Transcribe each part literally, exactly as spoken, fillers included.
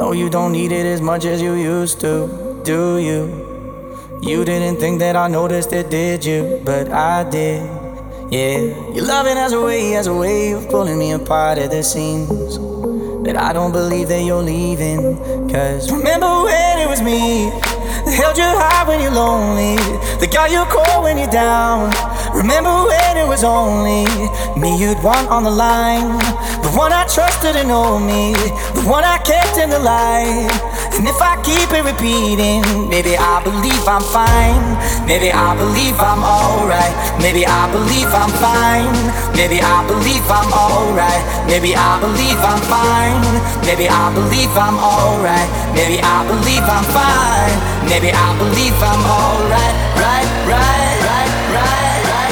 No, you don't need it as much as you used to, do you? You didn't think that I noticed it, did you? But I did, yeah. Your loving has a way, has a way of pulling me apart at the seams. But I don't believe that you're leaving. Cause remember when it was me that held you high when you're lonely, that got you cold when you're down. Remember when it was only me you'd want on the line, the one I trusted to know me, the one I kept in the light. And if I keep it repeating, maybe I believe I'm fine, maybe I believe I'm alright, maybe I believe I'm fine, maybe I believe I'm alright, maybe I believe I'm fine, maybe I believe I'm alright, maybe I believe I'm fine, maybe I believe I'm alright, right, right, right, right.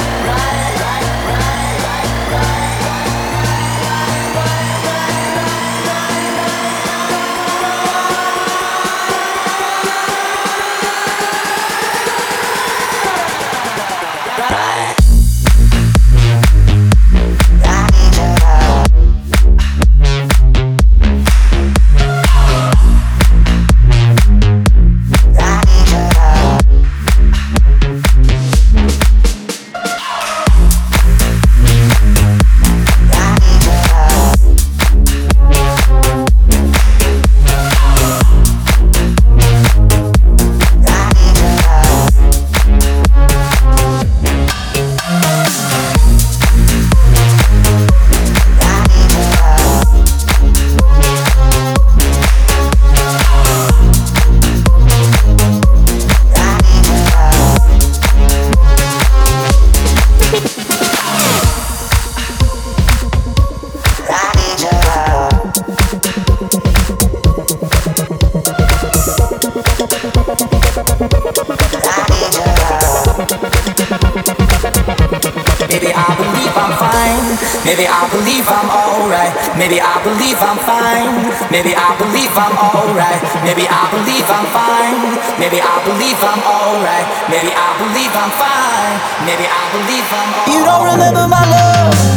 Maybe I believe I'm fine, maybe I believe I'm alright, maybe I believe I'm fine, maybe I believe I'm alright, maybe I believe I'm fine, maybe I believe I'm alright, maybe I believe I'm fine, maybe I believe I'm alright. You don't remember my love,